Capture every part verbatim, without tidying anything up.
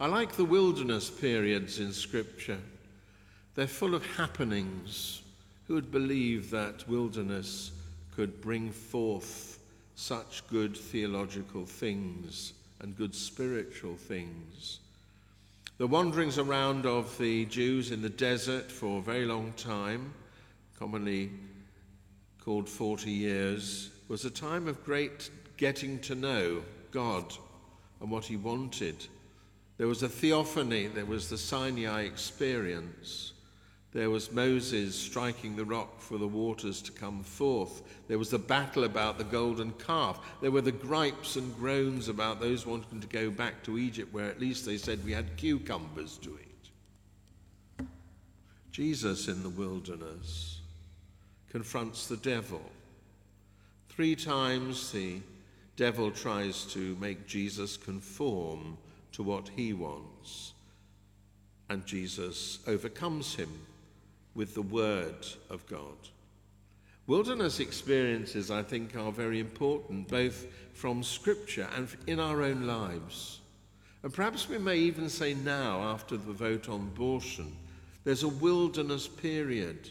I like the wilderness periods in Scripture. They're full of happenings. Who would believe that wilderness could bring forth such good theological things and good spiritual things? The wanderings around of the Jews in the desert for a very long time, commonly called forty years, was a time of great getting to know God and what he wanted. There was a theophany, there was the Sinai experience. There was Moses striking the rock for the waters to come forth. There was the battle about the golden calf. There were the gripes and groans about those wanting to go back to Egypt, where at least they said we had cucumbers to eat. Jesus in the wilderness confronts the devil. Three times the devil tries to make Jesus conform to what he wants, and Jesus overcomes him with the word of God. Wilderness experiences, I think, are very important, both from Scripture and in our own lives. And perhaps we may even say now, after the vote on abortion, there's a wilderness period.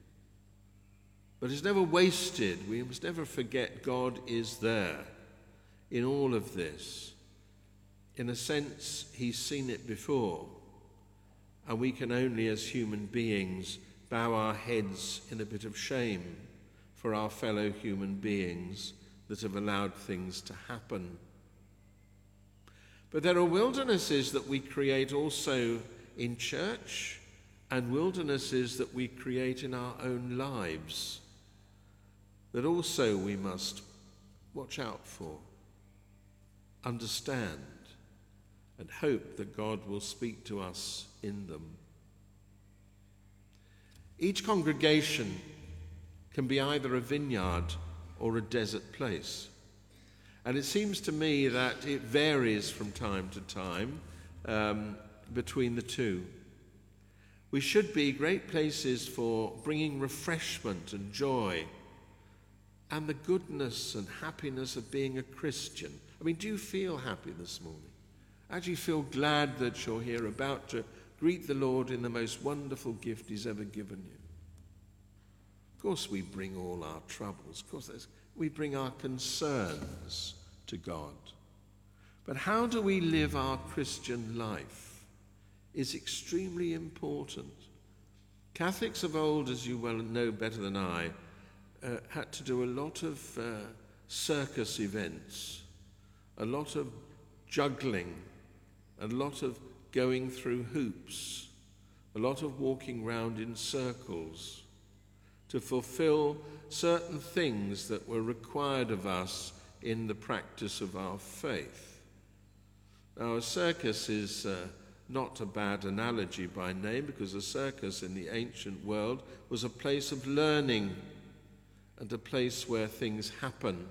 But it's never wasted. We must never forget God is there in all of this. In a sense, he's seen it before, and we can only, as human beings, bow our heads in a bit of shame for our fellow human beings that have allowed things to happen. But there are wildernesses that we create also in church, and wildernesses that we create in our own lives that also we must watch out for, understand, and hope that God will speak to us in them. Each congregation can be either a vineyard or a desert place. And it seems to me that it varies from time to time um, between the two. We should be great places for bringing refreshment and joy and the goodness and happiness of being a Christian. I mean, do you feel happy this morning? Actually feel glad that you're here about to greet the Lord in the most wonderful gift he's ever given you. Of course we bring all our troubles. Of course we bring our concerns to God. But how do we live our Christian life is extremely important. Catholics of old, as you well know better than I, uh, had to do a lot of uh, circus events, a lot of juggling, a lot of going through hoops, a lot of walking round in circles to fulfill certain things that were required of us in the practice of our faith. Now, a circus is uh, not a bad analogy by name, because a circus in the ancient world was a place of learning and a place where things happen.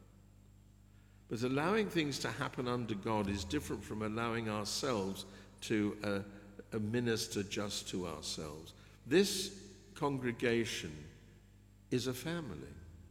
But allowing things to happen under God is different from allowing ourselves to uh, administer just to ourselves. This congregation is a family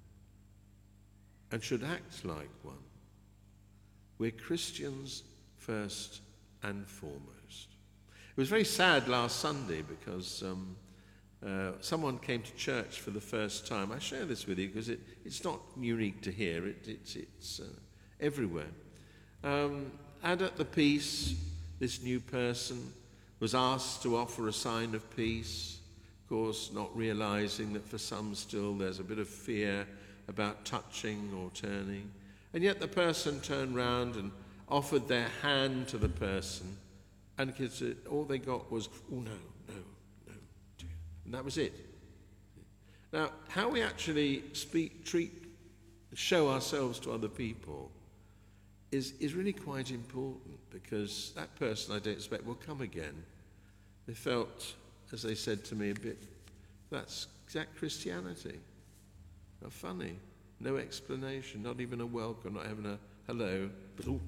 and should act like one. We're Christians first and foremost. It was very sad last Sunday because um, uh, someone came to church for the first time. I share this with you because it, it's not unique to here. It, it's it's uh, everywhere. Um, and at the peace, this new person was asked to offer a sign of peace, of course not realizing that for some still there's a bit of fear about touching or turning. And yet the person turned round and offered their hand to the person, and all they got was, oh no, no, no, dear. And that was it. Now, how we actually speak, treat, show ourselves to other people is, is really quite important, because that person, I don't expect, will come again. They felt, as they said to me, a bit, that's exact Christianity. How funny. No explanation, not even a welcome, not even a hello, but oh.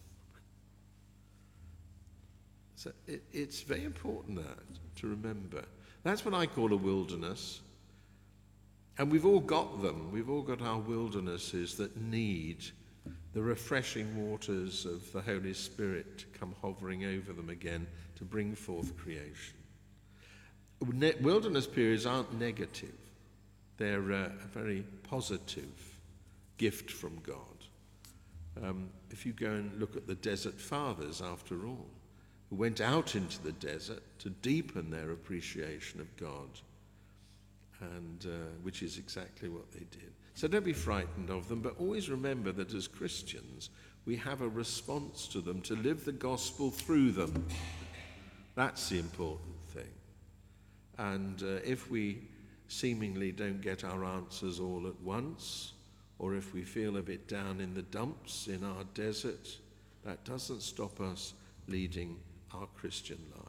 So it, it's very important that to remember. That's what I call a wilderness. And we've all got them. We've all got our wildernesses that need the refreshing waters of the Holy Spirit come hovering over them again to bring forth creation. Ne- wilderness periods aren't negative. They're uh, a very positive gift from God. Um, if you go and look at the desert fathers, after all, who went out into the desert to deepen their appreciation of God, and uh, which is exactly what they did. So don't be frightened of them, but always remember that as Christians, we have a response to them to live the gospel through them. That's the important thing. And uh, if we seemingly don't get our answers all at once, or if we feel a bit down in the dumps in our desert, that doesn't stop us leading our Christian life.